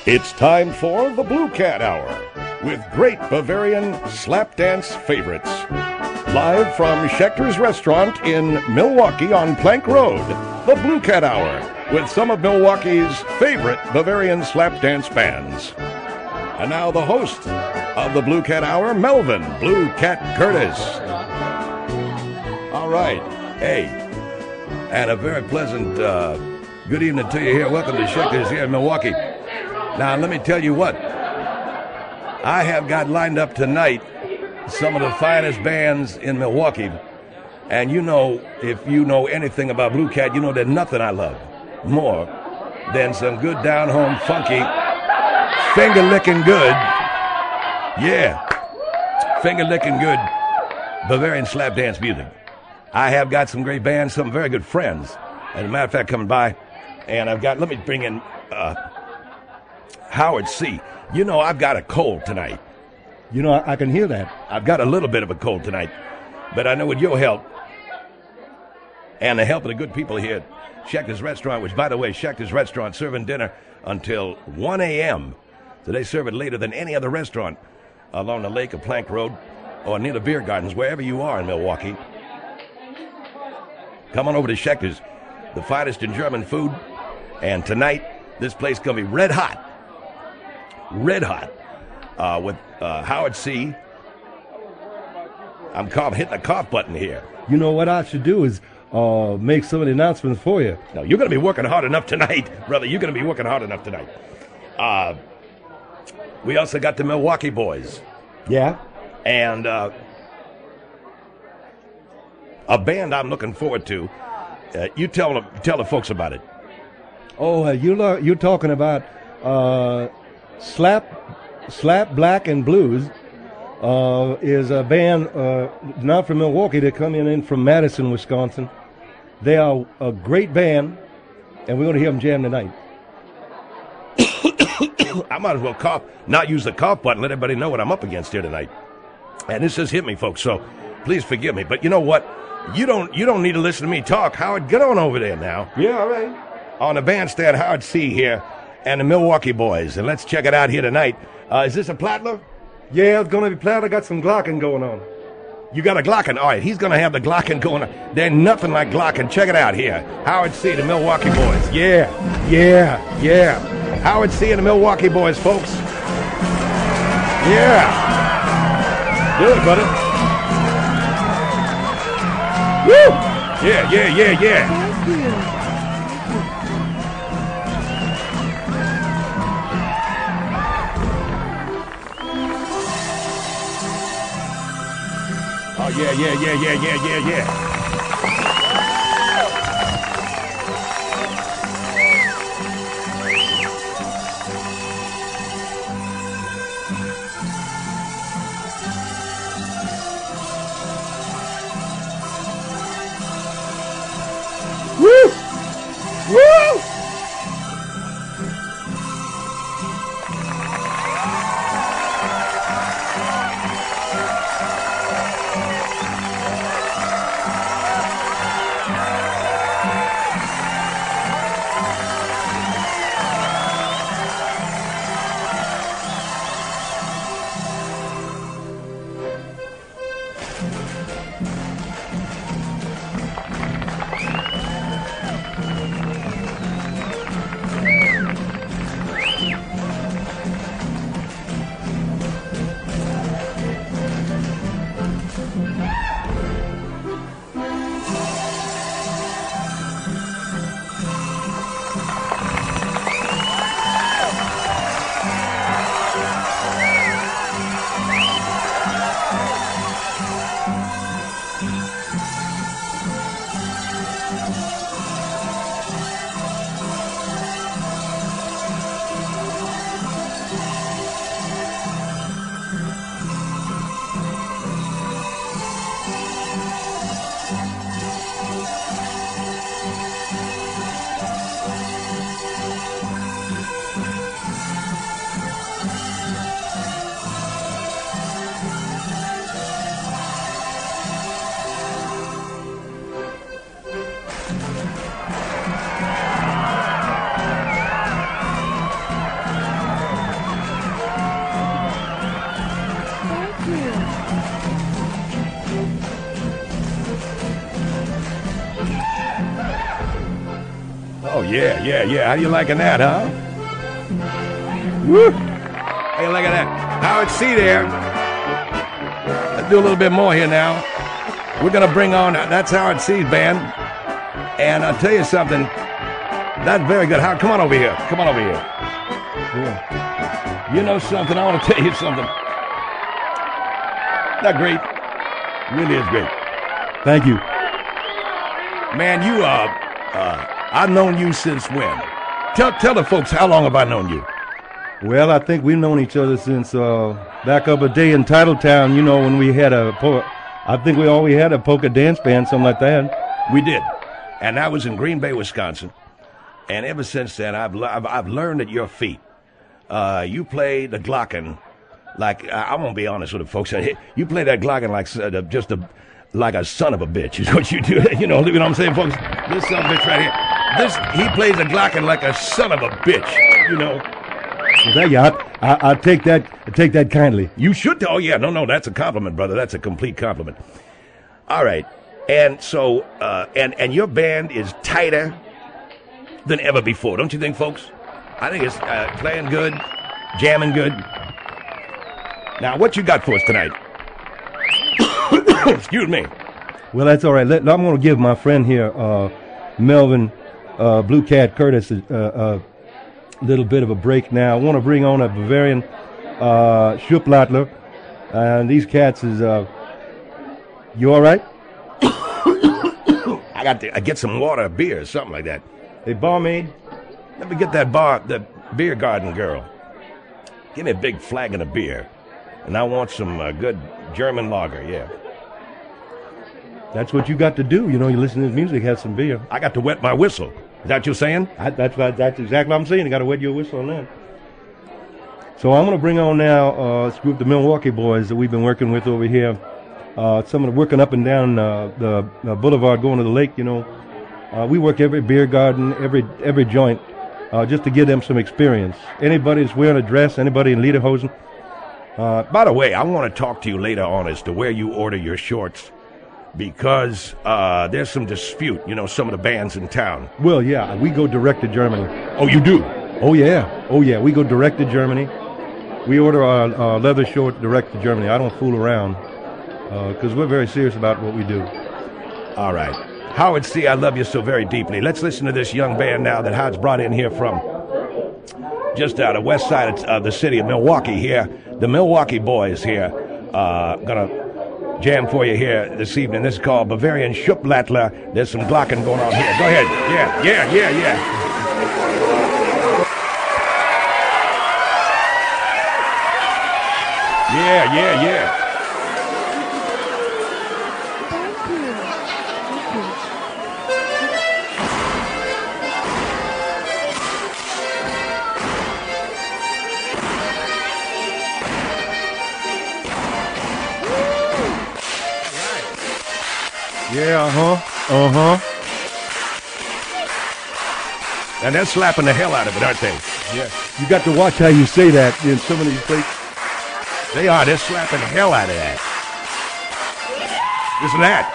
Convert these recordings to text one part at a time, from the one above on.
It's time for the Blue Cat Hour with great Bavarian slap dance favorites. Live from Schechter's Restaurant in Milwaukee on Plank Road, the Blue Cat Hour with some of Milwaukee's favorite Bavarian slap dance bands. And now the host of the Blue Cat Hour, Melvin Blue Cat Curtis. All right. Hey, and a very pleasant good evening to you here. Welcome to Schechter's here in Milwaukee. Now, let me tell you what. I have got lined up tonight some of the finest bands in Milwaukee. And you know, if you know anything about Blue Cat, you know there's nothing I love more than some good down-home funky, finger-licking good, finger-licking good Bavarian slap dance music. I have got some great bands, some very good friends, as a matter of fact, coming by. And let me bring in Howard C. You know, I've got a cold tonight. You know, I can hear that. I've got a little bit of a cold tonight. But I know with your help and the help of the good people here at Schechter's Restaurant, which, by the way, Schechter's Restaurant serving dinner until 1 a.m. So they serve it later than any other restaurant along the lake of Plank Road or near the beer gardens, wherever you are in Milwaukee. Come on over to Schechter's, the finest in German food. And tonight, this place going to be red hot. Red hot. With Howard C. I'm hitting the cough button here. You know what I should do is make some of the announcements for you. No, you're going to be working hard enough tonight, brother. You're going to be working hard enough tonight. We also got the Milwaukee Boys. Yeah? And a band I'm looking forward to. You tell the folks about it. Oh, you're talking about Slap Black and Blues is a band not from Milwaukee. They're coming in from Madison, Wisconsin. They are a great band, and we're going to hear them jam tonight. I might as well not use the cough button, let everybody know what I'm up against here tonight. And this has hit me, folks, so please forgive me. But you know what? You don't need to listen to me talk. Howard, get on over there now. Yeah, all right. On the bandstand, Howard C. here and the Milwaukee Boys. And let's check it out here tonight. Is this a Plattler? Yeah, it's going to be Plattler. I got some Glocken going on. You got a Glocken? All right, he's going to have the Glocken going on. There's nothing like Glocken. Check it out here. Howard C., the Milwaukee Boys. Yeah. Howard C. and the Milwaukee Boys, folks. Yeah. Do it, buddy. Woo! Yeah. Thank you. Oh, yeah. Woo! Oh, yeah, yeah, yeah. How you liking that, huh? Woo! How you liking that? Howard C. there. Let's do a little bit more here now. We're going to bring on, that's Howard C.'s band. And I'll tell you something. That's very good. Howard, come on over here. Come on over here. Yeah. You know something? I want to tell you something. Not great. Really is great. Thank you. Man, you I've known you since when? Tell the folks, how long have I known you? Well, I think we've known each other since back up a day in Titletown, you know, when we had I think we always had a polka dance band, something like that. We did. And that was in Green Bay, Wisconsin. And ever since then, I've learned at your feet. You play the Glocken like, I'm going to be honest with the folks. You play that Glocken like like a son of a bitch is what you do. You know what I'm saying, folks? This son of a bitch right here. He plays the Glocken like a son of a bitch, you know. Well, thank you. I take that kindly. You should. Oh, yeah. No, that's a compliment, brother. That's a complete compliment. All right. And so, and your band is tighter than ever before, don't you think, folks? I think it's playing good, jamming good. Now, what you got for us tonight? Excuse me. Well, that's all right. I'm going to give my friend here, Melvin Blue Cat Curtis, a little bit of a break now. I want to bring on a Bavarian Schuplattler. And these cats is, you all right? I get some water, a beer, something like that. Hey, barmaid. Let me get the beer garden girl. Give me a big flagon of beer. And I want some good German lager, yeah. That's what you got to do. You know, you listen to music, have some beer. I got to wet my whistle. Is that what you're saying? That's exactly what I'm saying. You got to wet your whistle on that. So I'm going to bring on now this group, the Milwaukee Boys, that we've been working with over here. Some of the working up and down the boulevard going to the lake, you know. We work every beer garden, every joint, just to give them some experience. Anybody that's wearing a dress, anybody in lederhosen. By the way, I want to talk to you later on as to where you order your shorts, because there's some dispute, you know, some of the bands in town. Well, yeah, we go direct to Germany. Oh, you do? Oh, yeah, we go direct to Germany. We order our leather shorts direct to Germany. I don't fool around, because we're very serious about what we do. All right. Howard C., I love you so very deeply. Let's listen to this young band now that Howard's brought in here from just out of west side of the city of Milwaukee here. The Milwaukee Boys here. Gonna jam for you here this evening. This is called Bavarian Schuplattler. There's some Glocken going on here. Go ahead. Yeah. Yeah. Yeah, And they're slapping the hell out of it, aren't they? Yeah. You got to watch how you say that in some of these places. They are. They're slapping the hell out of that. Listen to that.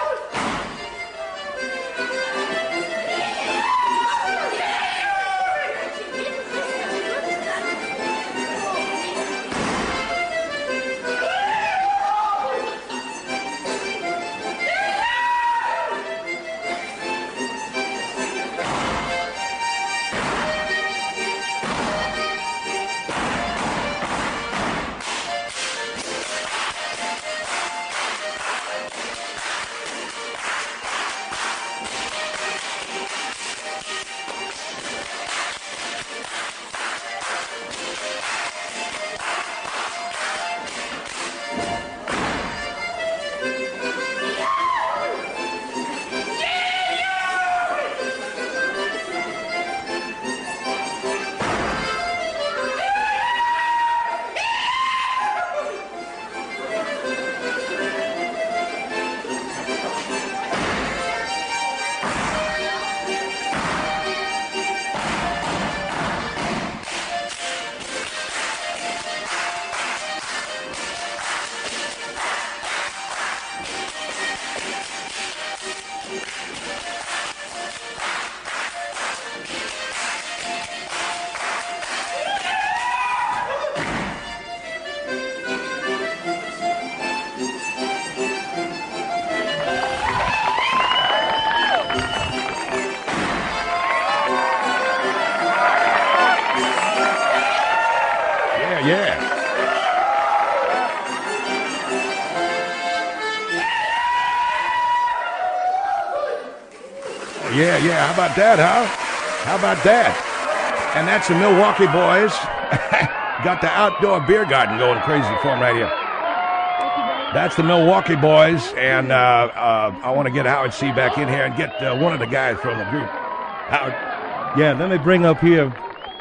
Yeah, how about that, huh? How about that? And that's the Milwaukee boys. Got the outdoor beer garden going crazy for them right here. That's the Milwaukee boys, and I want to get Howard C. back in here and get one of the guys from the group. Howard. Yeah, let me bring up here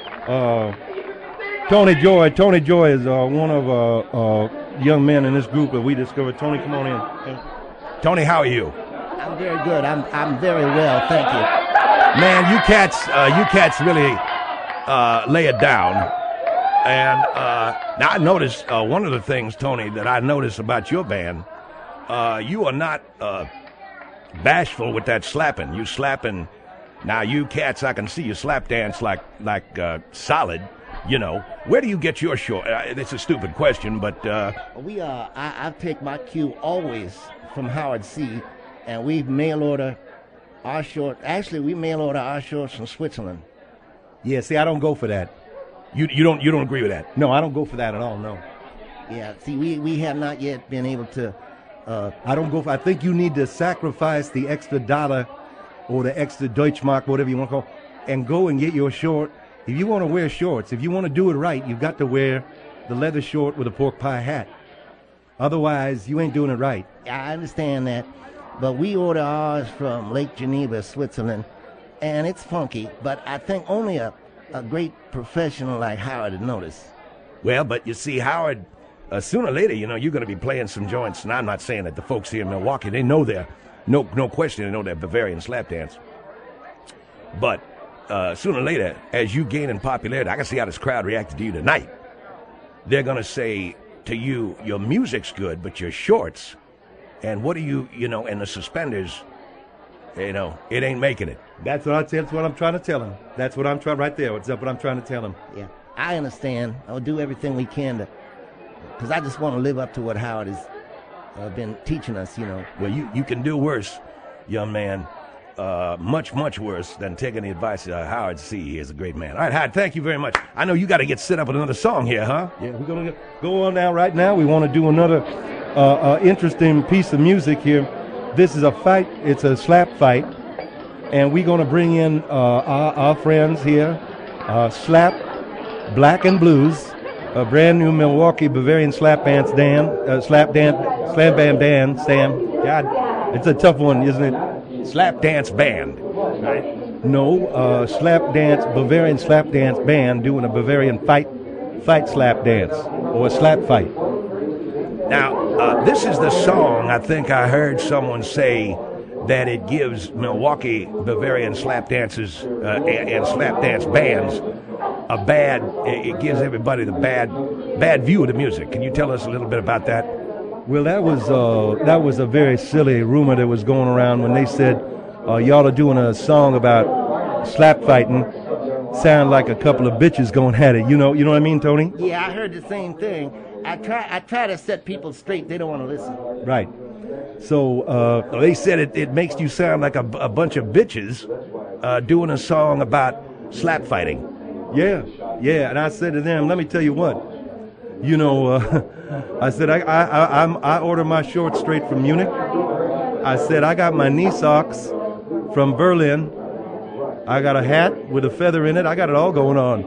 Tony Joy. Tony Joy is one of young men in this group that we discovered. Tony, come on in. Tony, how are you? I'm very good. I'm very well, thank you. Man, you cats really lay it down. And now I noticed one of the things, Tony, that I noticed about your band, you are not bashful with that slapping. You slapping. Now you cats, I can see you slap dance like solid. You know, where do you get your short? It's a stupid question, but I take my cue always from Howard C. And we mail order our shorts. Actually, we mail order our shorts from Switzerland. Yeah, see, I don't go for that. You don't agree with that? No, I don't go for that at all. No. Yeah, see, we have not yet been able to. I don't go for. I think you need to sacrifice the extra dollar or the extra Deutschmark, whatever you want to call, and go and get your short. If you want to wear shorts, if you want to do it right, you've got to wear the leather short with a pork pie hat. Otherwise, you ain't doing it right. I understand that, but we order ours from Lake Geneva, Switzerland, and it's funky. But I think only a great professional like Howard would notice. Well, but you see, Howard, sooner or later, you know, you're going to be playing some joints. And I'm not saying that the folks here in Milwaukee, they know their, no question, they know their Bavarian slap dance. But sooner or later, as you gain in popularity, I can see how this crowd reacted to you tonight. They're going to say to you, your music's good, but your shorts, and what do you know, and the suspenders, you know, it ain't making it. That's what I'm trying to tell him. That's what I'm trying right there. What's up? What I'm trying to tell him. Yeah, I understand. I'll do everything we can to, because I just want to live up to what Howard has been teaching us. You know. Well, you can do worse, young man. Much worse than taking the advice of Howard C. He is a great man. All right, Howard, thank you very much. I know you got to get set up with another song here, huh? Yeah, we're going to go on now. Right now, we want to do another interesting piece of music here. This is a fight. It's a slap fight. And we're going to bring in our friends here, Slap Black and Blues, a brand new Milwaukee Bavarian slap band band, Sam. God, it's a tough one, isn't it? Slap dance band, right? No, slap dance, Bavarian slap dance band doing a Bavarian fight slap dance, or a slap fight. Now, this is the song I think I heard someone say that it gives Milwaukee Bavarian slap dancers and slap dance bands it gives everybody the bad view of the music. Can you tell us a little bit about that? Well, that was a very silly rumor that was going around when they said y'all are doing a song about slap fighting. Sound like a couple of bitches going at it. You know what I mean, Tony? Yeah, I heard the same thing. I try to set people straight. They don't want to listen. Right. So they said it makes you sound like a bunch of bitches doing a song about slap fighting. Yeah. And I said to them, let me tell you what. You know, I said I order my shorts straight from Munich. I said I got my knee socks from Berlin. I got a hat with a feather in it. I got it all going on.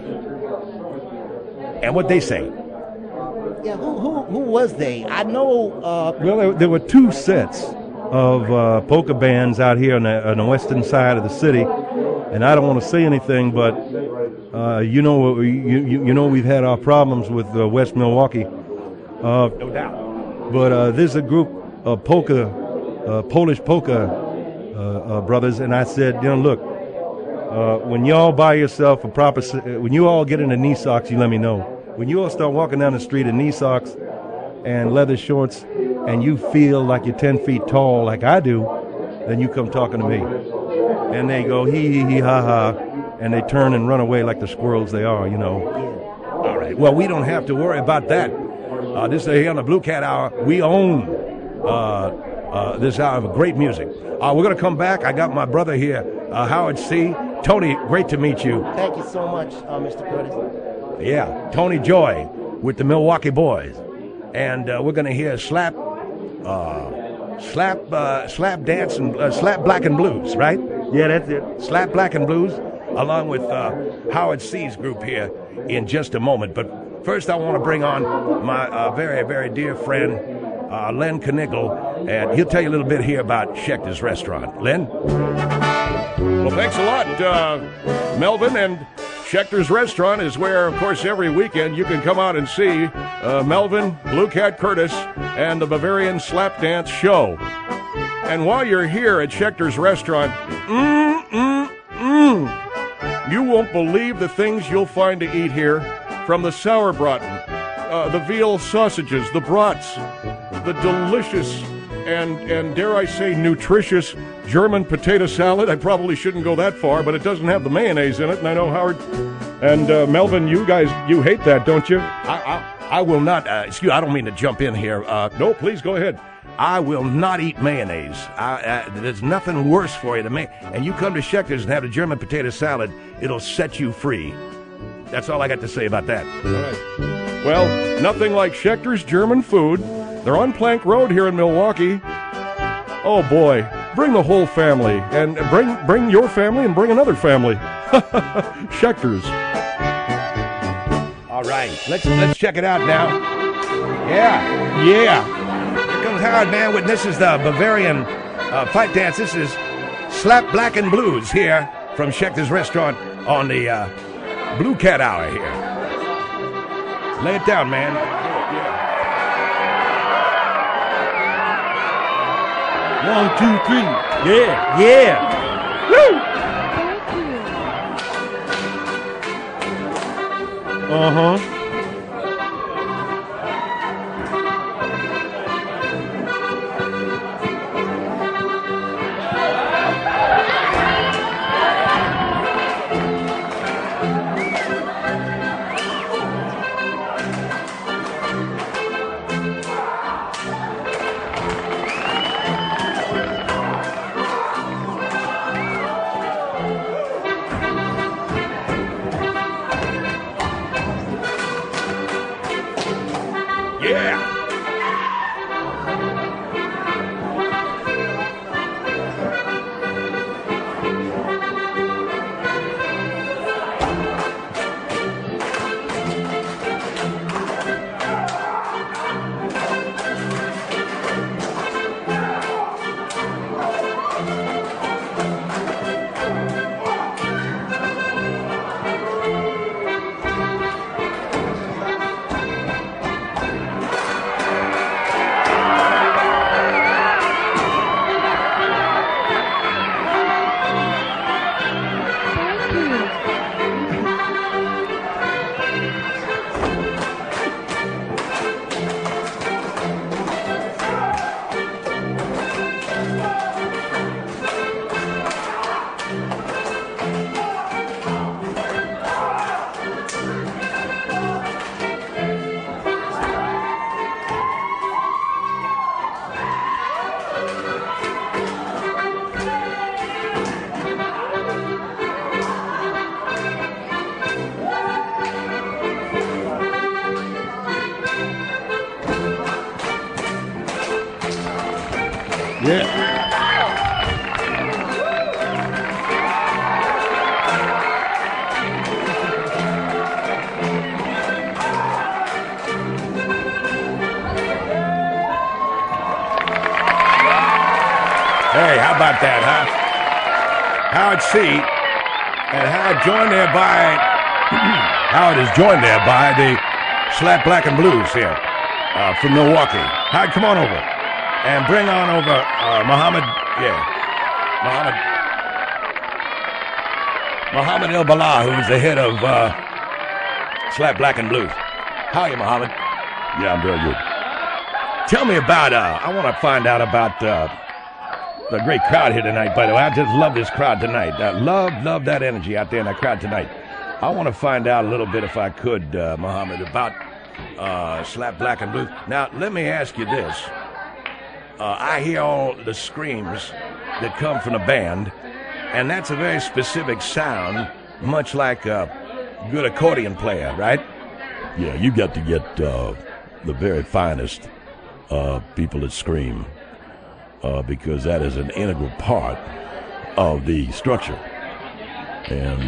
And what they say? Yeah, who was they? I know. Well, there were two sets of polka bands out here on the western side of the city, and I don't want to say anything, but you know we've had our problems with West Milwaukee. No doubt. But there's a group of Polish polka brothers, and I said, look, when y'all buy yourself when you all get into knee socks, you let me know. When you all start walking down the street in knee socks and leather shorts and you feel like you're 10 feet tall like I do, then you come talking to me. And they go, hee, ha, ha, and they turn and run away like the squirrels they are, All right. Well, we don't have to worry about that. This is here on the Blue Cat Hour. We own this hour of great music. We're going to come back. I got my brother here, Howard C. Tony, great to meet you. Thank you so much, Mr. Curtis. Yeah, Tony Joy with the Milwaukee Boys. And we're going to hear slap dance and slap black and blues, right? Yeah, that's it. Slap Black and Blues, along with Howard C's group here in just a moment. But first, I want to bring on my very, very dear friend, Len Knigle, and he'll tell you a little bit here about Schechter's Restaurant. Len? Well, thanks a lot, Melvin. And Schechter's Restaurant is where, of course, every weekend you can come out and see Melvin, Blue Cat Curtis, and the Bavarian Slap Dance Show. And while you're here at Schechter's Restaurant, you won't believe the things you'll find to eat here, from the sauerbraten, the veal sausages, the brats, the delicious and dare I say nutritious German potato salad. I probably shouldn't go that far, but it doesn't have the mayonnaise in it, and I know Howard and Melvin, you guys, you hate that, don't you? I will not, excuse, I don't mean to jump in here. No, please go ahead. I will not eat mayonnaise. There's nothing worse for you than and you come to Schechter's and have the German potato salad, it'll set you free. That's all I got to say about that. All right. Well, nothing like Schechter's German food. They're on Plank Road here in Milwaukee. Oh boy, bring the whole family, and bring your family and bring another family. Schechter's. All right, let's check it out now. Yeah. Here comes Howard, man. This is the Bavarian fight dance. This is Slap Black and Blues here from Schechter's Restaurant on the Blue Cat Hour here. Lay it down, man. One, two, three. Yeah. Woo! Uh-huh. Hey, how about that, huh? Howard C. And Howard is joined there by the Slap Black and Blues here from Milwaukee. Howard, come on over. And bring on over Muhammad El Bala, who's the head of Slap Black and Blues. How are you, Muhammad? Yeah, I'm very good. Tell me about, I want to find out about the great crowd here tonight, by the way. I just love this crowd tonight. Love that energy out there in that crowd tonight. I want to find out a little bit, if I could, Muhammad, about Slap Black and Blues. Now, let me ask you this. I hear all the screams that come from the band, and that's a very specific sound, much like a good accordion player, right? Yeah, you got to get the very finest people that scream, because that is an integral part of the structure. And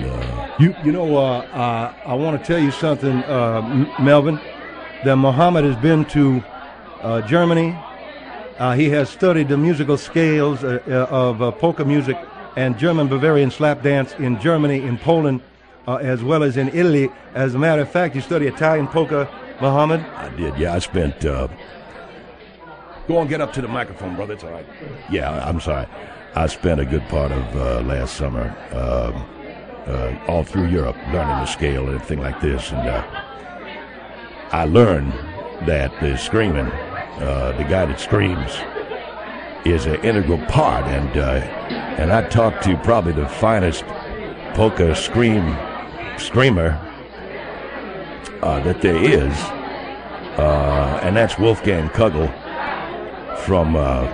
I want to tell you something, Melvin. That Muhammad has been to Germany. He has studied the musical scales of polka music and German Bavarian slap dance in Germany, in Poland, as well as in Italy. As a matter of fact, you study Italian polka, Muhammad? I did, yeah. I spent... Go on, get up to the microphone, brother. It's all right. Yeah, I'm sorry. I spent a good part of last summer all through Europe learning the scale and everything like this. And I learned that the screaming, the guy that screams, is an integral part. And I talked to probably the finest polka screamer that there is, and that's Wolfgang Kugel from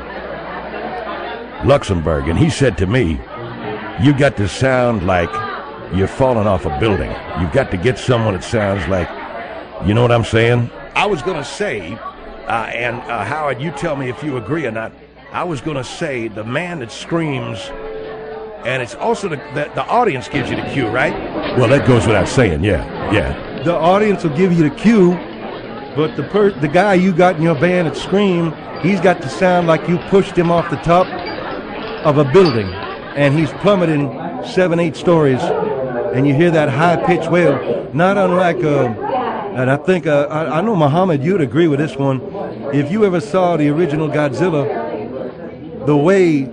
Luxembourg. And he said to me, you got to sound like you're falling off a building. You've got to get someone that sounds like, you know what I'm saying? I was going to say, and Howard, you tell me if you agree or not, I was going to say the man that screams, and it's also the audience gives you the cue, right? Well, that goes without saying, yeah. The audience will give you the cue, but the guy you got in your band that scream, he's got to sound like you pushed him off the top of a building, and he's plummeting 7-8 stories, and you hear that high-pitched wail, not unlike, and I think, I know, Muhammad, you'd agree with this one. If you ever saw the original Godzilla, the way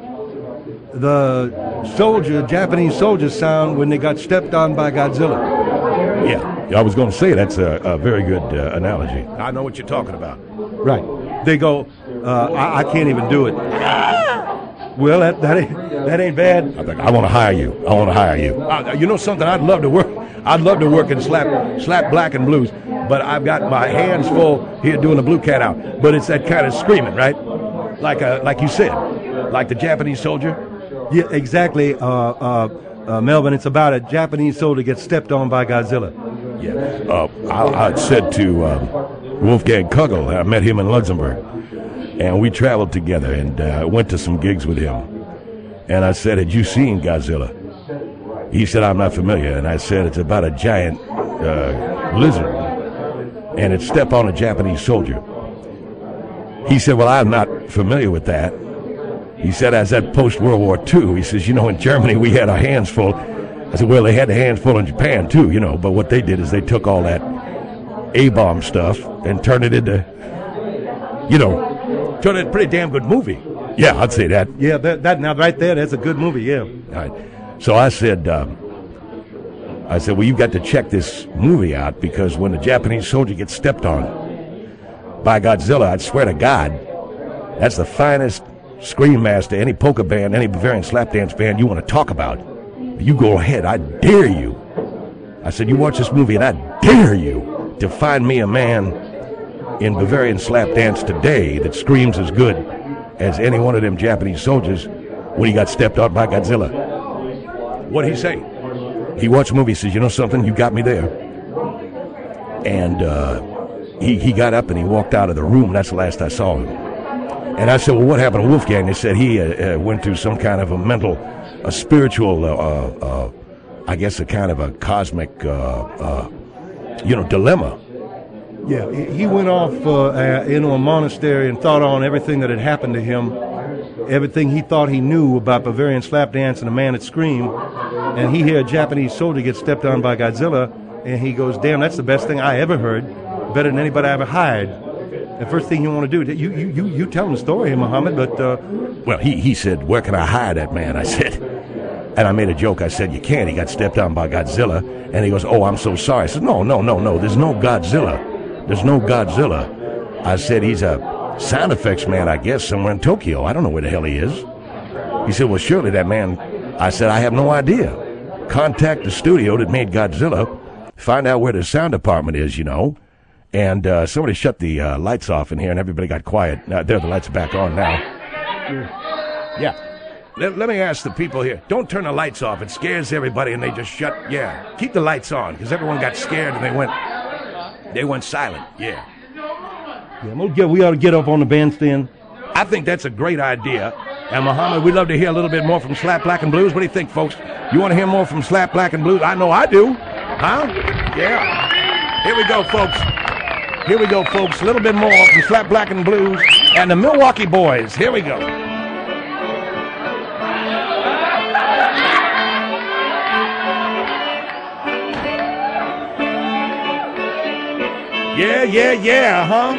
the Japanese soldiers sound when they got stepped on by Godzilla. Yeah, I was going to say that's a very good analogy. I know what you're talking about. Right. They go, I can't even do it. Well, that ain't bad. I want to hire you. You know something? I'd love to work in slap black and blues, but I've got my hands full here doing the blue cat out. But it's that kind of screaming, right? Like you said, like the Japanese soldier. Yeah, exactly, Melvin. It's about a Japanese soldier gets stepped on by Godzilla. Yeah. I said to Wolfgang Kugel, I met him in Luxembourg, and we traveled together and went to some gigs with him. And I said, had you seen Godzilla? He said, I'm not familiar. And I said, it's about a giant lizard, and it stepped on a Japanese soldier. He said, well, I'm not familiar with that. He said, as at post-World War II, he says, in Germany we had our hands full. I said, well, they had their hands full in Japan too, but what they did is they took all that A-bomb stuff and turned it into, turned it a pretty damn good movie. Yeah, I'd say that. Yeah, that now right there, that's a good movie, yeah. All right. So I said, well, you've got to check this movie out, because when the Japanese soldier gets stepped on by Godzilla, I'd swear to God, that's the finest scream master, any polka band, any Bavarian slap dance band you want to talk about. You go ahead, I dare you. I said, you watch this movie and I dare you to find me a man in Bavarian slap dance today that screams as good as any one of them Japanese soldiers when he got stepped on by Godzilla. What'd he say? He watched the movie, says, you know something, you got me there. And he got up and he walked out of the room. That's the last I saw him. And I said, well, what happened to Wolfgang? They said he went through some kind of a spiritual, I guess a kind of a cosmic, dilemma. Yeah, he went off into a monastery and thought on everything that had happened to him, everything he thought he knew about Bavarian slap dance and the man that screamed. And he heard a Japanese soldier get stepped on by Godzilla, and he goes, damn, that's the best thing I ever heard, better than anybody I ever hired. The first thing you want to do, you tell him the story, Muhammad, but... Well, he said, where can I hire that man? I said, and I made a joke. I said, you can't. He got stepped on by Godzilla. And he goes, oh, I'm so sorry. I said, no, there's no Godzilla. There's no Godzilla. I said, he's a sound effects man, I guess, somewhere in Tokyo. I don't know where the hell he is. He said, well, surely that man... I said, I have no idea. Contact the studio that made Godzilla, find out where the sound department is, And somebody shut the lights off in here, and everybody got quiet. Now, there, the lights are back on now. Yeah. Let me ask the people here. Don't turn the lights off. It scares everybody, and they just shut. Yeah. Keep the lights on, because everyone got scared, and they went silent. Yeah. Yeah, we ought to get up on the bandstand. I think that's a great idea. And Muhammad, we'd love to hear a little bit more from Slap Black and Blues. What do you think, folks? You want to hear more from Slap Black and Blues? I know I do. Huh? Yeah. Here we go, folks. Here we go, folks. A little bit more from Slap Black and Blues and the Milwaukee Boys. Here we go. Yeah, yeah, yeah, huh?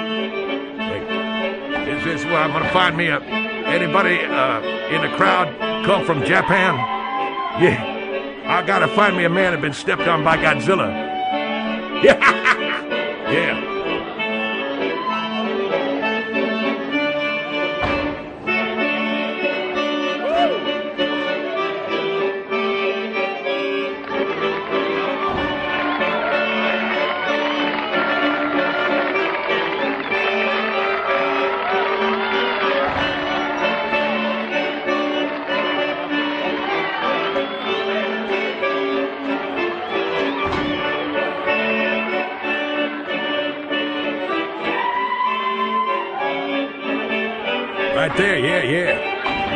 Hey, is this where I'm going to find me anybody in the crowd come from Japan? Yeah. I got to find me a man that been stepped on by Godzilla. Yeah. Yeah. Right there, yeah, yeah.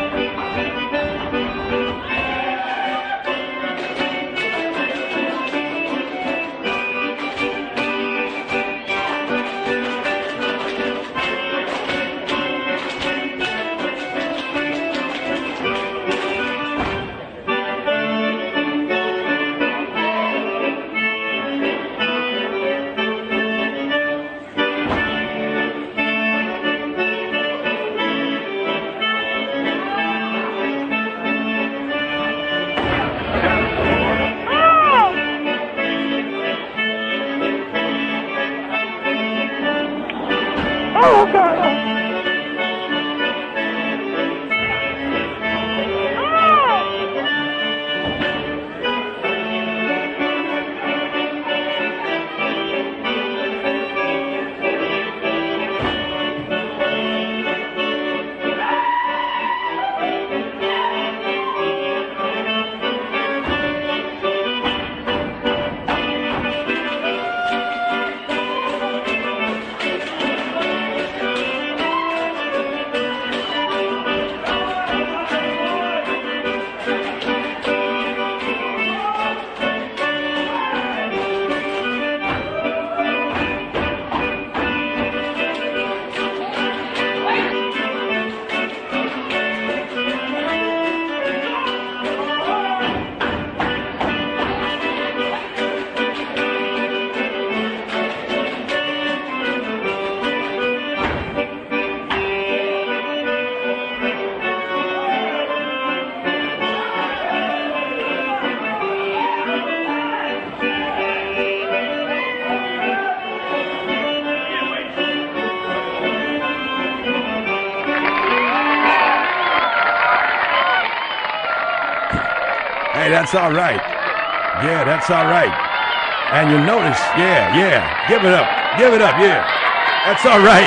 Hey, that's all right. Yeah, that's all right. And you notice, yeah. Give it up, yeah. That's all right,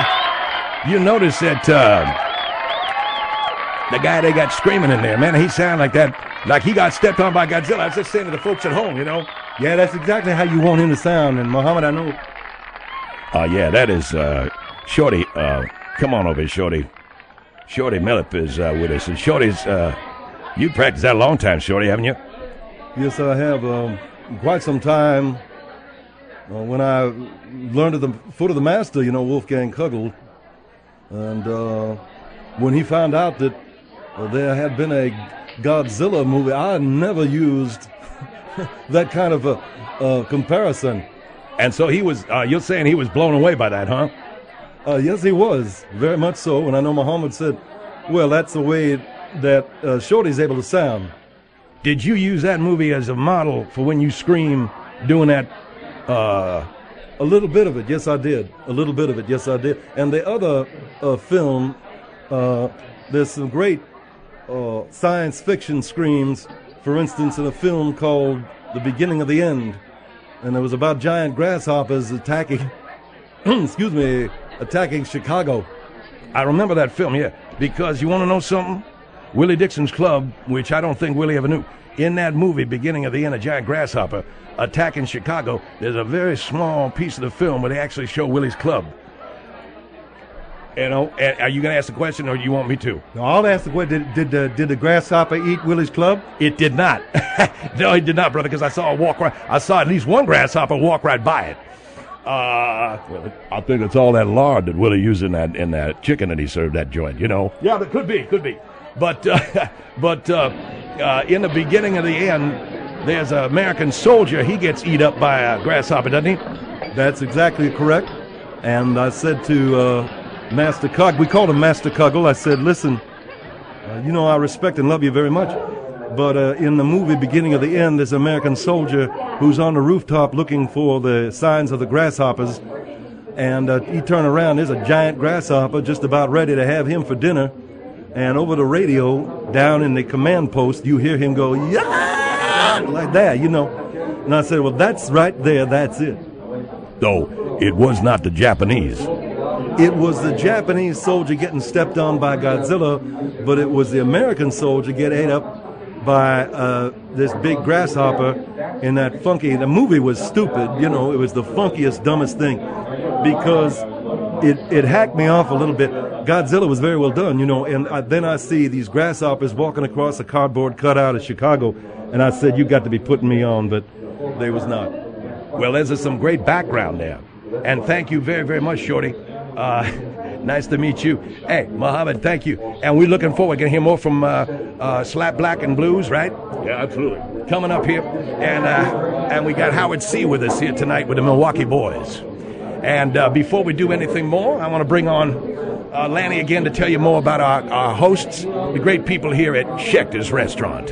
yeah. You notice that the guy they got screaming in there, man, he sounded like that, like he got stepped on by Godzilla. I was just saying to the folks at home, you know. Yeah, that's exactly how you want him to sound. And Muhammad, I know. Yeah, that is Shorty. Come on over here, Shorty. Shorty Millip is with us. And Shorty's, you practiced that a long time, Shorty, haven't you? Yes, I have. Quite some time. When I learned at the foot of the master, you know, Wolfgang Kugel. And when he found out that there had been a Godzilla movie, I never used that kind of a comparison. And so he was, you're saying he was blown away by that, huh? Yes, he was, very much so. And I know Muhammad said, well, that's the way that Shorty's able to sound. Did you use that movie as a model for when you scream doing that? A little bit of it, yes, I did. A little bit of it, yes, I did. And the other film, there's some great science fiction screams. For instance, in a film called The Beginning of the End. And it was about giant grasshoppers attacking, attacking Chicago. I remember that film, yeah. Because you want to know something? Willie Dixon's Club, which I don't think Willie ever knew, in that movie, Beginning of the End, a giant grasshopper attacking Chicago, there's a very small piece of the film where they actually show Willie's club. You know, are you going to ask the question, or do you want me to? No, I'll ask the question. Did the grasshopper eat Willie's club? It did not. No, it did not, brother, because I saw it walk right. I saw at least one grasshopper walk right by it. Well, I think it's all that lard that Willie used in that chicken that he served that joint. You know. Yeah, that could be. But in the beginning of the end, there's an American soldier. He gets eat up by a grasshopper, doesn't he? That's exactly correct. And I said to Master Cog, we called him Master Cuggle. I said, listen, you know I respect and love you very much, but in the movie Beginning of the End, there's an American soldier who's on the rooftop looking for the signs of the grasshoppers, and he turned around, there's a giant grasshopper just about ready to have him for dinner, and over the radio, down in the command post, you hear him go, yeah, like that, you know. And I said, well, that's right there, that's it. Though it was not the Japanese. It was the Japanese soldier getting stepped on by Godzilla, but it was the American soldier getting ate up by this big grasshopper in that funky. The movie was stupid, you know. It was the funkiest, dumbest thing because it hacked me off a little bit. Godzilla was very well done, you know, and then I see these grasshoppers walking across a cardboard cutout of Chicago, and I said, you got to be putting me on, but they was not. Well, there's some great background there. And thank you very, very much, Shorty. Nice to meet you. Hey, Muhammad, thank you. And we're looking forward to hear more from Slap Black and Blues, right? Yeah, absolutely. Coming up here. And we got Howard C. with us here tonight with the Milwaukee Boys. And before we do anything more, I want to bring on Lanny again to tell you more about our hosts, the great people here at Schechter's Restaurant.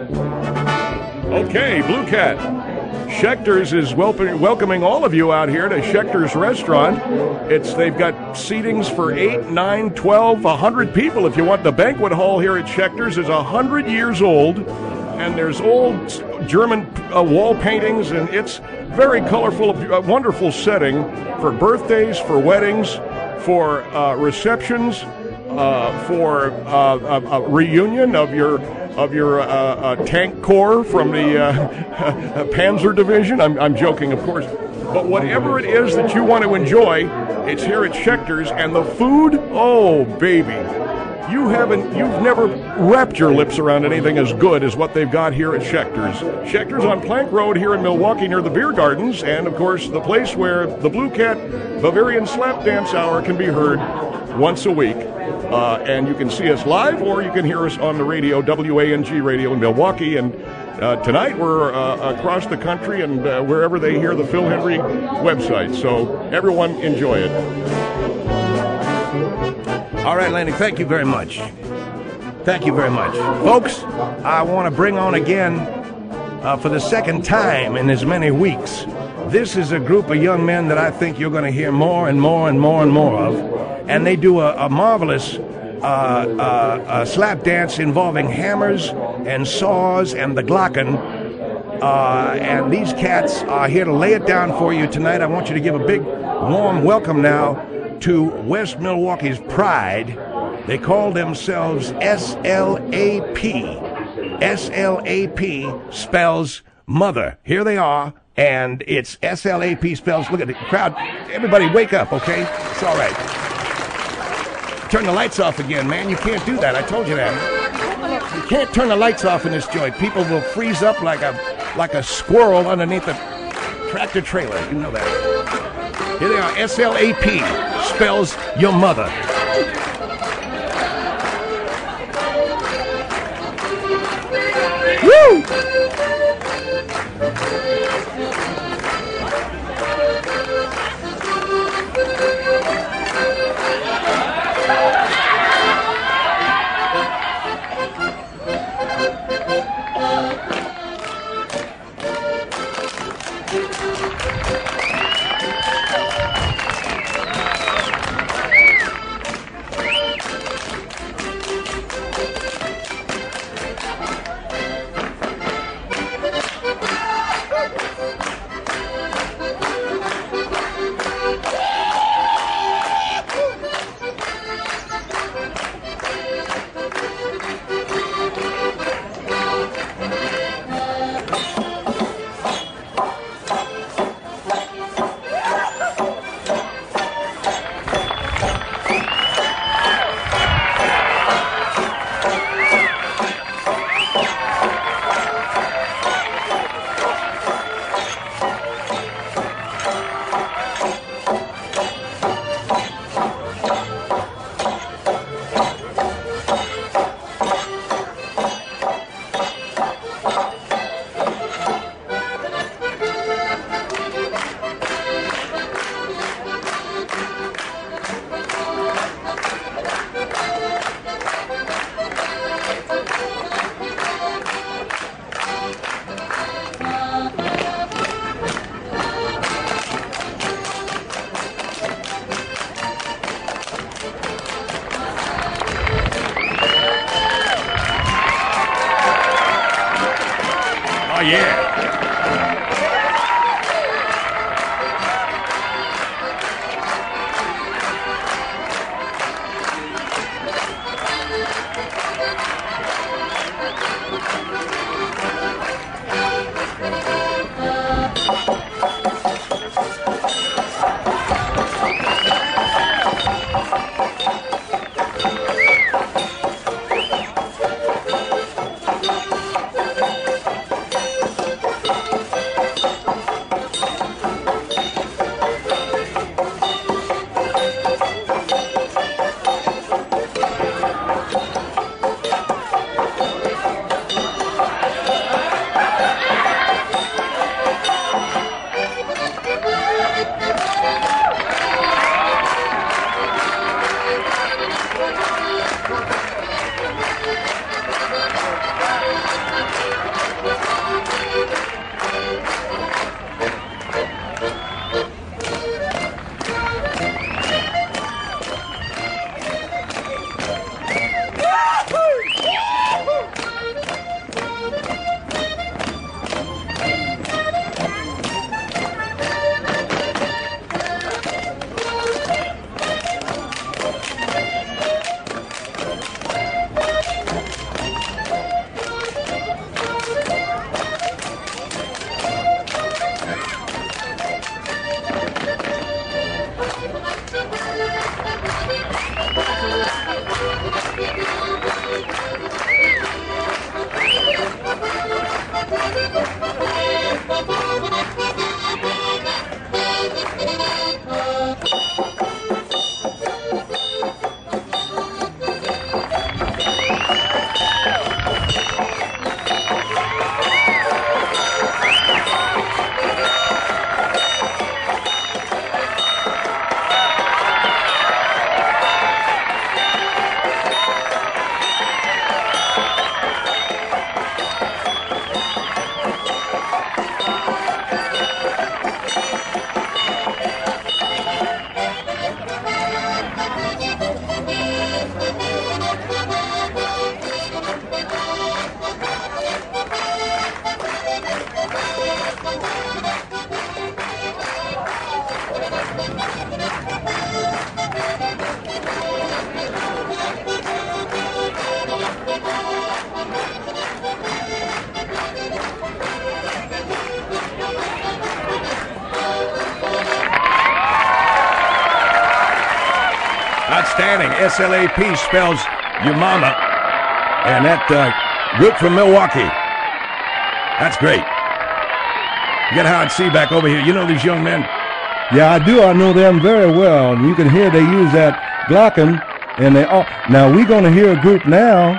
Okay, Blue Cat. Schechter's is welcoming all of you out here to Schechter's Restaurant. They've got seatings for 8, 9, 12, 100 people. If you want, the banquet hall here at Schechter's is 100 years old, and there's old German wall paintings, and it's very colorful, a wonderful setting for birthdays, for weddings, for receptions, for a reunion of your tank corps from the Panzer Division. I'm joking, of course. But whatever it is that you want to enjoy, it's here at Schechter's. And the food, oh, baby. You've never wrapped your lips around anything as good as what they've got here at Schechter's. Schechter's on Plank Road here in Milwaukee near the Beer Gardens, and, of course, the place where the Blue Cat Bavarian Slap Dance Hour can be heard once a week. And you can see us live, or you can hear us on the radio, WANG Radio in Milwaukee. And tonight we're across the country and wherever they hear the Phil Henry website. So everyone enjoy it. All right, Lanny, thank you very much. Thank you very much. Folks, I want to bring on again, for the second time in as many weeks, this is a group of young men that I think you're going to hear more and more and more and more of. And they do a marvelous slap dance involving hammers and saws and the Glocken. And these cats are here to lay it down for you tonight. I want you to give a big, warm welcome now to West Milwaukee's pride. They call themselves SLAP. SLAP spells mother. Here they are. And it's SLAP spells. Look at the crowd. Everybody wake up, okay? It's all right. Turn the lights off again, man. You can't do that. I told you that. You can't turn the lights off in this joint. People will freeze up like a squirrel underneath a tractor trailer. You know that. Here they are. SLAP spells your mother. Woo! yeah. Outstanding. SLAP spells your mama. And that group from Milwaukee. That's great. You got Howard C. back over here. You know these young men? Yeah, I do. I know them very well. And you can hear they use that Glocken. And they all. Now, we're going to hear a group now.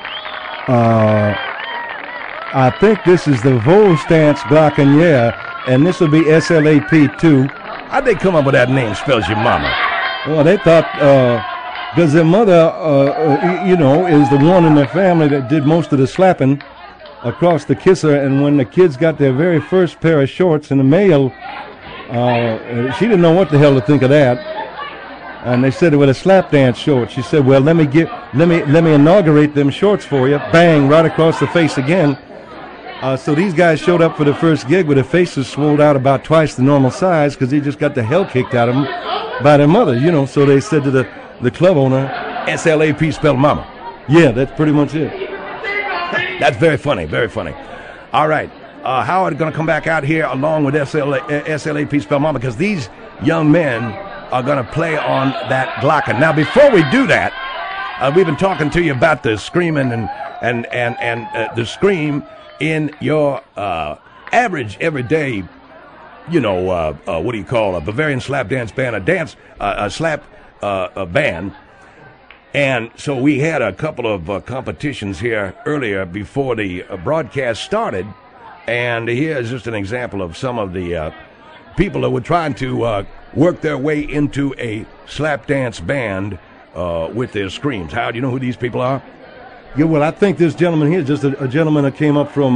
I think this is the Volstance Glocken, yeah. And this will be SLAP too. How'd they come up with that name, spells your mama? Well, they thought, because their mother, is the one in their family that did most of the slapping across the kisser. And when the kids got their very first pair of shorts in the mail, she didn't know what the hell to think of that. And they said it was a slap dance short. She said, "Well, let me inaugurate them shorts for you." Bang! Right across the face again. So these guys showed up for the first gig with their faces swelled out about twice the normal size because they just got the hell kicked out of them by their mother, So they said to the club owner, SLAP spelled mama. Yeah, that's pretty much it. That's very funny, very funny. All right, Howard going to come back out here along with SLAP spelled mama because these young men are going to play on that Glocken. Now, before we do that, we've been talking to you about the screaming and the scream in your average everyday, what do you call a Bavarian slap dance band, a slap band. And so we had a couple of competitions here earlier before the broadcast started. And here's just an example of some of the people that were trying to work their way into a slap dance band with their screams. How do you know who these people are? Yeah, well, I think this gentleman here is just a gentleman that came up from.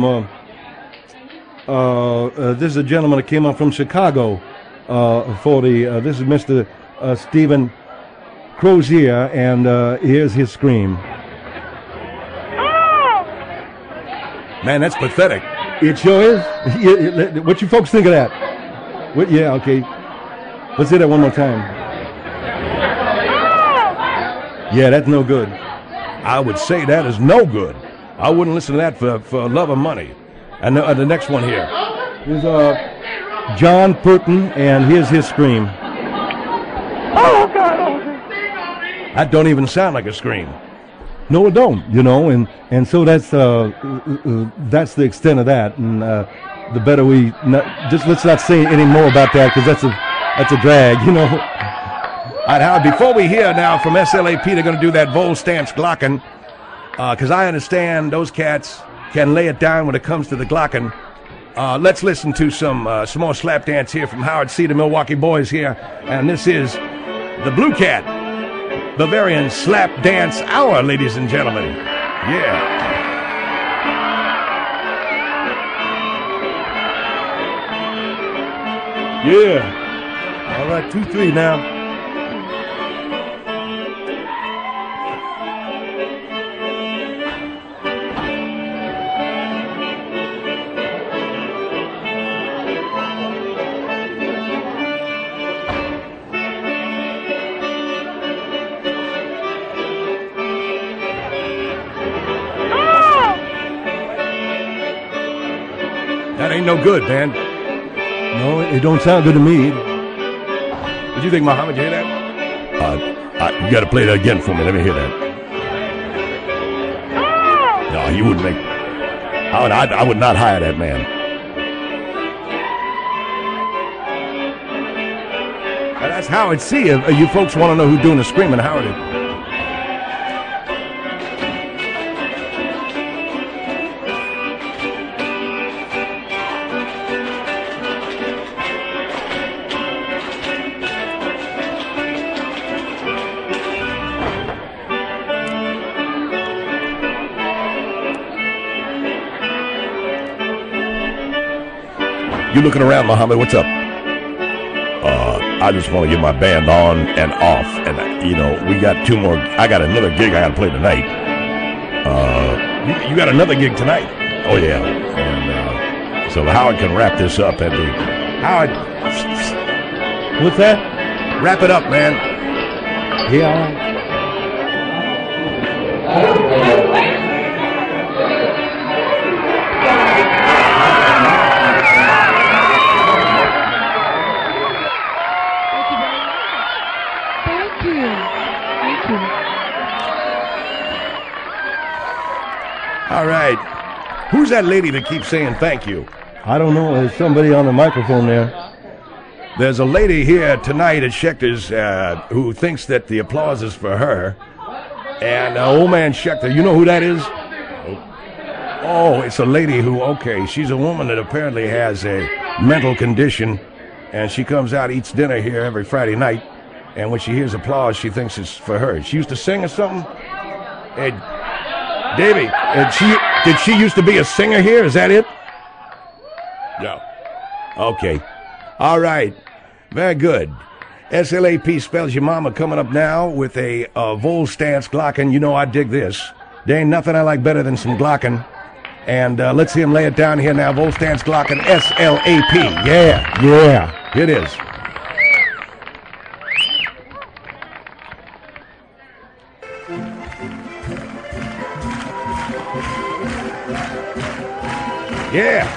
This is a gentleman that came up from Chicago. This is Mr. Stephen Crozier, and here's his scream. Man, that's pathetic. It sure is. What you folks think of that? What? Yeah, okay. Let's say that one more time. Yeah, that's no good. I would say that is no good. I wouldn't listen to that for love of money. And the next one here. Here's John Purton, and here's his scream. Oh, God. That don't even sound like a scream. No, it don't. And so that's the extent of that. And the better let's not say any more about that because that's a drag. All right, Howard. Before we hear now from SLAP, they're going to do that Vol Stance Glocken. Because I understand those cats can lay it down when it comes to the Glocken. Let's listen to some more slap dance here from Howard C. the Milwaukee Boys here. And this is the Blue Cat Bavarian Slap Dance Hour, ladies and gentlemen. Yeah. Yeah. All right, 2-3 now. That ain't no good, man. No, it don't sound good to me. What do you think, Muhammad? You hear that? You got to play that again for me. Let me hear that. No, you wouldn't make. I would not hire that man. Now, that's Howard C. You folks want to know who's doing the screaming, Howard. You looking around, Muhammad? What's up? I just want to get my band on and off, and we got 2 more. I got another gig I got to play tonight. You got another gig tonight? Oh yeah. And so Howard can wrap this up at the Howard. What's that? Wrap it up, man. Yeah. All right. All right. Who's that lady that keeps saying thank you? I don't know. There's somebody on the microphone there. There's a lady here tonight at Schecter's who thinks that the applause is for her. And old man Schechter, you know who that is? Oh, it's a lady who, she's a woman that apparently has a mental condition. And she comes out, eats dinner here every Friday night. And when she hears applause, she thinks it's for her. She used to sing or something? Hey, Davey, did she used to be a singer here? Is that it? No. Okay. All right. Very good. SLAP Spells Your Mama coming up now with a Vol Stance Glocken. You know I dig this. There ain't nothing I like better than some Glocken. And let's see him lay it down here now. Vol Stance Glocken, SLAP. Yeah. Yeah. It is. Yeah.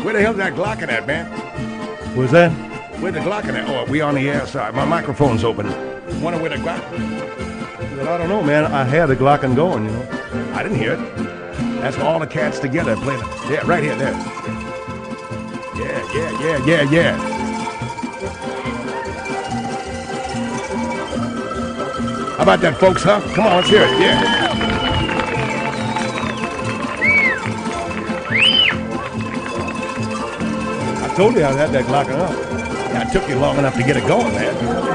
Where the hell's that Glocken at, man? Was that? Where the Glocken at? Oh, we on the air. Sorry, my microphone's open. Wonder where the Glocken? Well, I don't know, man. I had the Glocken going, you know. I didn't hear it. That's all the cats together playing. Yeah, right here, there. Yeah. How about that, folks, huh? Come on, let's hear it. Yeah. I told you I had that Glocken up. Yeah, it took you long enough to get it going, man.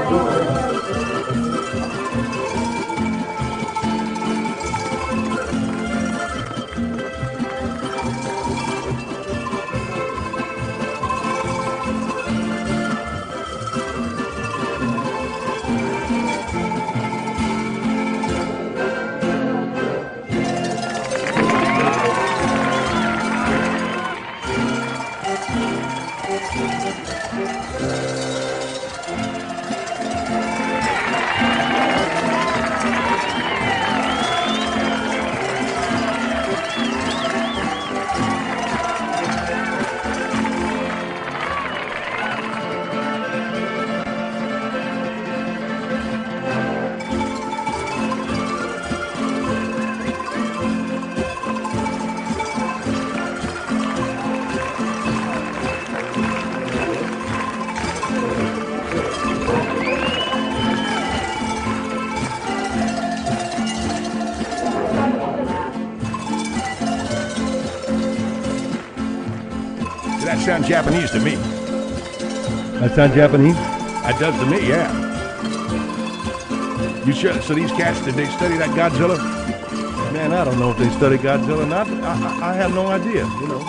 That sounds Japanese to me. That sound Japanese? That does to me, yeah. You sure? So these cats, did they study that Godzilla? Man, I don't know if they study Godzilla or not. I have no idea, you know.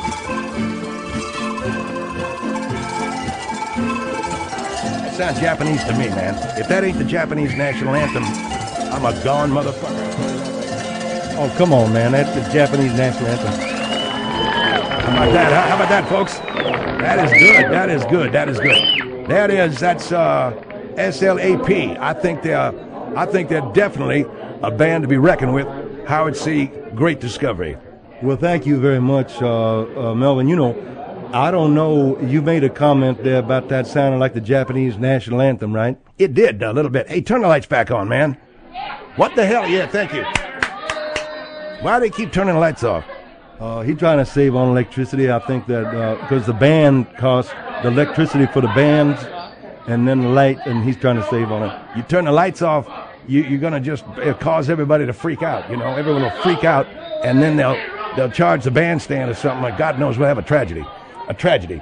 That sounds Japanese to me, man. If that ain't the Japanese national anthem, I'm a gone motherfucker. Oh, come on, man. That's the Japanese national anthem. How about that? How about that, folks? That is good. That is good. That is good. There it is. That's SLAP. I think they're definitely a band to be reckoned with. Howard C., great discovery. Well, thank you very much, Melvin. You know, I don't know. You made a comment there about that sounding like the Japanese national anthem, right? It did a little bit. Hey, turn the lights back on, man. What the hell? Yeah, thank you. Why do they keep turning the lights off? He's trying to save on electricity. I think that because the band costs the electricity for the bands and then the light, and he's trying to save on it. You turn the lights off, you're going to just cause everybody to freak out. You know, everyone will freak out, and then they'll charge the bandstand or something. Like God knows we'll have a tragedy. A tragedy.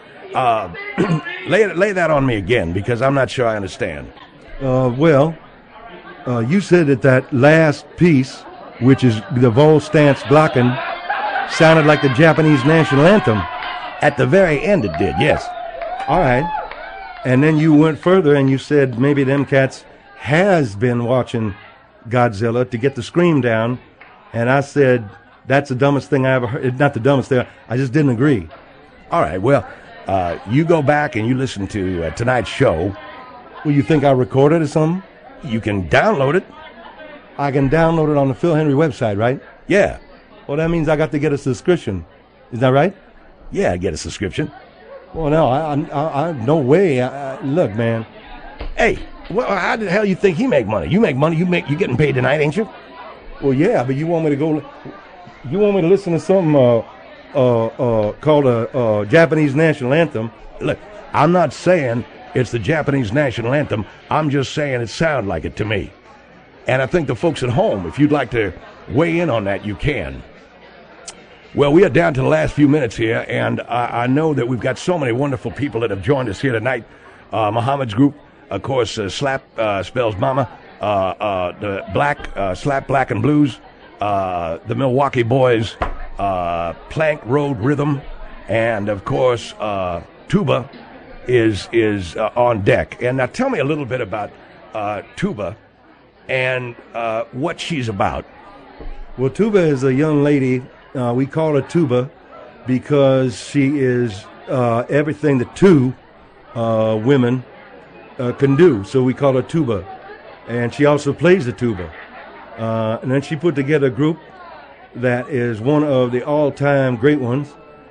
Lay that on me again, because I'm not sure I understand. Well, you said that last piece, which is the Volstance Glocken, sounded like the Japanese national anthem. At the very end it did, yes. All right. And then you went further and you said maybe them cats has been watching Godzilla to get the scream down. And I said, that's the dumbest thing I ever heard. Not the dumbest thing. I just didn't agree. All right, well, you go back and you listen to tonight's show. Well, you think I recorded it or something? You can download it. I can download it on the Phil Henry website, right? Yeah. Well, that means I got to get a subscription. Is that right? Yeah, get a subscription. Well, no, I no way. Look, man. Hey, well, how the hell you think he make money? You make money. You getting paid tonight, ain't you? Well, yeah, but you want me to go? You want me to listen to something called a Japanese national anthem? Look, I'm not saying it's the Japanese national anthem. I'm just saying it sounds like it to me. And I think the folks at home, if you'd like to weigh in on that, you can. Well, we are down to the last few minutes here, and I know that we've got so many wonderful people that have joined us here tonight. Muhammad's group, of course, Slap spells Mama, the Black, Slap Black and Blues, the Milwaukee Boys, Plank Road Rhythm, and, of course, Tuba is on deck. And now tell me a little bit about Tuba and what she's about. Well, Tuba is a young lady. We call her Tuba because she is everything that two women can do. So we call her Tuba. And she also plays the tuba. And then she put together a group that is one of the all-time great ones.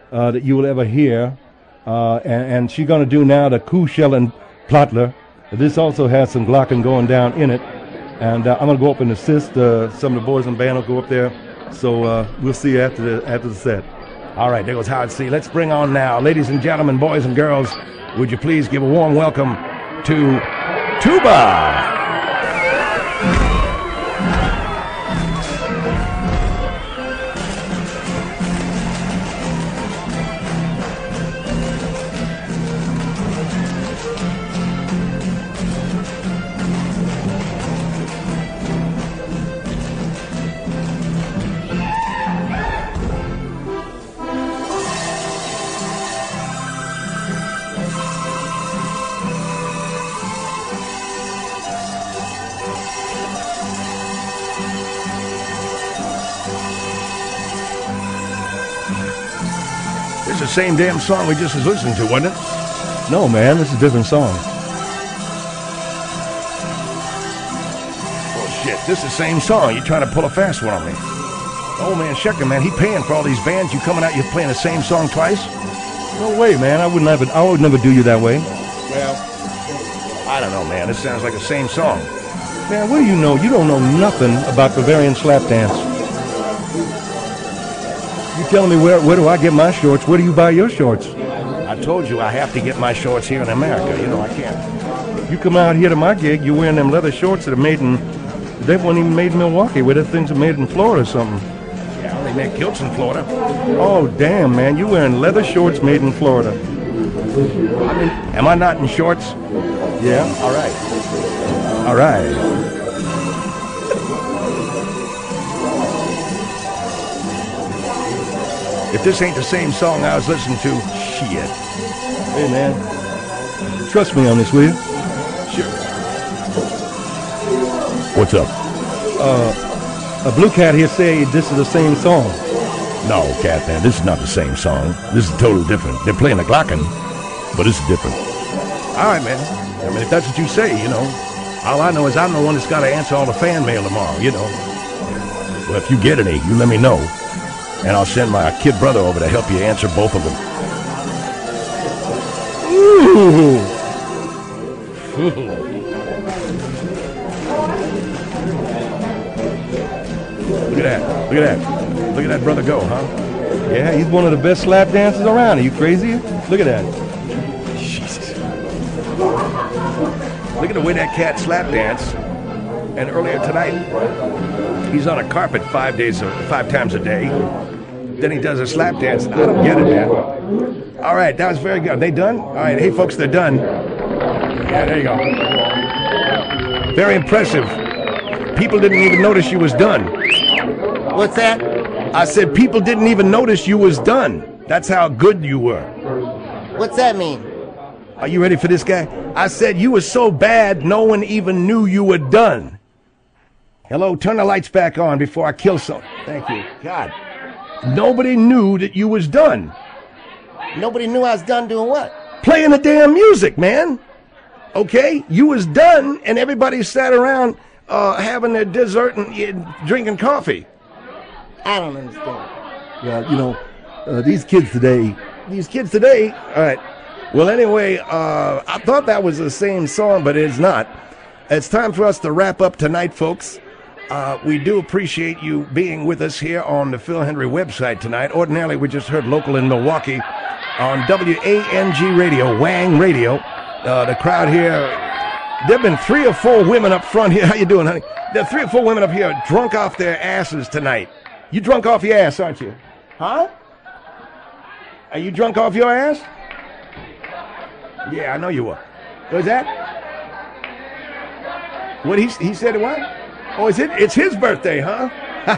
that you will ever hear. And she's going to do now the Kuhschellen Plattler. This also has some Glocken going down in it. And I'm going to go up and assist. Some of the boys in the band will go up there. So we'll see you after the set. All right, there goes Howard C. Let's bring on now, ladies and gentlemen, boys and girls, would you please give a warm welcome to Tuba. The same damn song we just was listening to, wasn't it? No, man, this is a different song. Oh, shit, this is the same song. You're trying to pull a fast one on me. Oh, man, Schechter, man, he paying for all these bands. You coming out, you're playing the same song twice? No way, man. I would never do you that way. Well, I don't know, man. This sounds like the same song. Man, what do you know? You don't know nothing about Bavarian slap dance. You telling me where do I get my shorts? Where do you buy your shorts? I told you I have to get my shorts here in America. You know, I can't. You come out here to my gig, you're wearing them leather shorts that are made in, they weren't even made in Milwaukee, where the things are made in Florida or something. Yeah, they make kilts in Florida. Oh, damn, man, you're wearing leather shorts made in Florida. Am I not in shorts? Yeah. All right. All right. If this ain't the same song I was listening to, shit. Hey, man. Trust me on this, will you? Sure. What's up? A Blue Cat here say this is the same song. No, Cat, man, this is not the same song. This is totally different. They're playing the Glocken, but this is different. All right, man. I mean, if that's what you say, you know. All I know is I'm the one that's got to answer all the fan mail tomorrow, you know. Well, if you get any, you let me know. And I'll send my kid brother over to help you answer both of them. Ooh. Look at that. Look at that. Look at that brother go, huh? Yeah, he's one of the best slap dancers around. Are you crazy? Look at that. Jesus. Look at the way that cat slap dance. And earlier tonight, he's on a carpet 5 times a day. Then he does a slap dance. I don't get it, man. All right, that was very good. Are they done? All right, hey, folks, they're done. Yeah, there you go. Very impressive. People didn't even notice you was done. What's that? I said people didn't even notice you was done. That's how good you were. What's that mean? Are you ready for this guy? I said you were so bad, no one even knew you were done. Hello, turn the lights back on before I kill some. Thank you. God. Nobody knew that you was done. Nobody knew I was done doing what? Playing the damn music, man. Okay? You was done, and everybody sat around having their dessert and drinking coffee. I don't understand. Well, you know, these kids today. All right. Well, anyway, I thought that was the same song, but it's not. It's time for us to wrap up tonight, folks. We do appreciate you being with us here on the Phil Hendrie website tonight. Ordinarily, we just heard local in Milwaukee on WANG Radio, Wang Radio. The crowd here, there have been 3 or 4 women up front here. How you doing, honey? There are 3 or 4 women up here drunk off their asses tonight. You drunk off your ass, aren't you? Huh? Are you drunk off your ass? Yeah, I know you were. What's that? What he said what? Oh, it's his birthday, huh?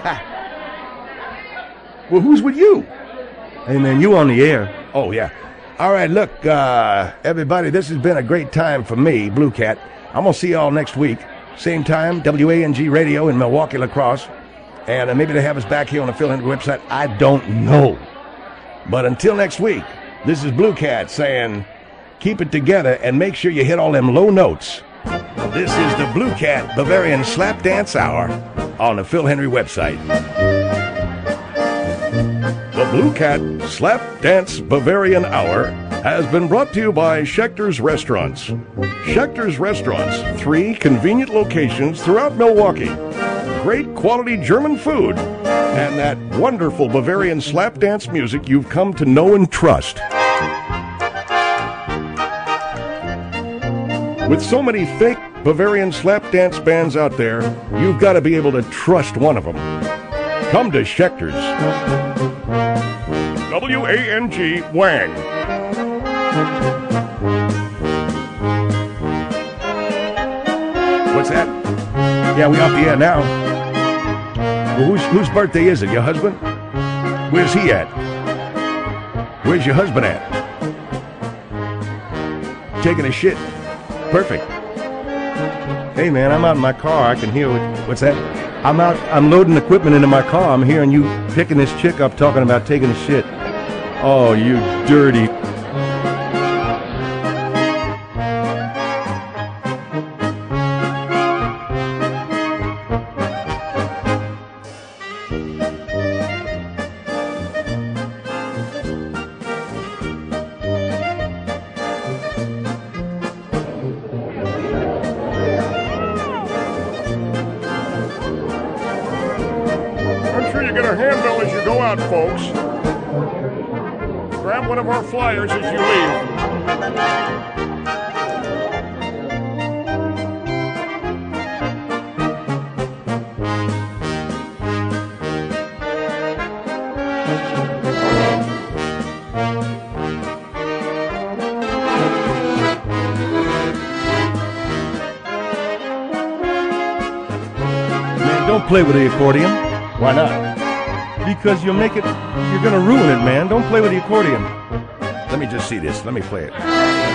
Well, who's with you? Hey, man, you on the air. Oh, yeah. All right, look, everybody, this has been a great time for me, Blue Cat. I'm going to see you all next week. Same time, WANG Radio in Milwaukee, La Crosse. And maybe they have us back here on the Phil Hendrie website. I don't know. But until next week, this is Blue Cat saying, keep it together and make sure you hit all them low notes. This is the Blue Cat Bavarian Slap Dance Hour on the Phil Hendrie website. The Blue Cat Slap Dance Bavarian Hour has been brought to you by Schechter's Restaurants. Schechter's Restaurants, 3 convenient locations throughout Milwaukee. Great quality German food and that wonderful Bavarian slap dance music you've come to know and trust. With so many fake Bavarian slap dance bands out there, you've got to be able to trust one of them. Come to Schechter's. W-A-N-G, Wang. What's that? Yeah, we off the air now. Well, whose birthday is it? Your husband? Where's he at? Where's your husband at? Taking a shit. Perfect. Hey, man, I'm out in my car. I can hear What's that? I'm loading equipment into my car. I'm hearing you picking this chick up talking about taking a shit. Oh, you dirty. I'm sure you get a handbill as you go out, folks. Grab one of our flyers as you leave. Man, don't play with the accordion. Why not? Because you're gonna ruin it, man. Don't play with the accordion. Let me just see this. Let me play it.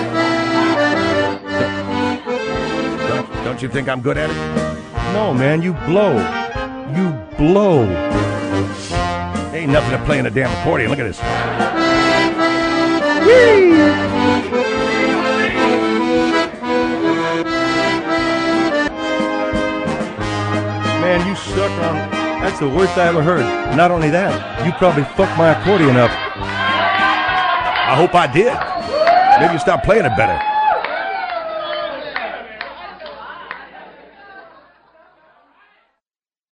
Don't you think I'm good at it? No, man, you blow. You blow. Ain't nothing to play in a damn accordion. Look at this. Man, you suck on... That's the worst I ever heard. Not only that, you probably fucked my accordion up. I hope I did. Maybe you stop playing it better.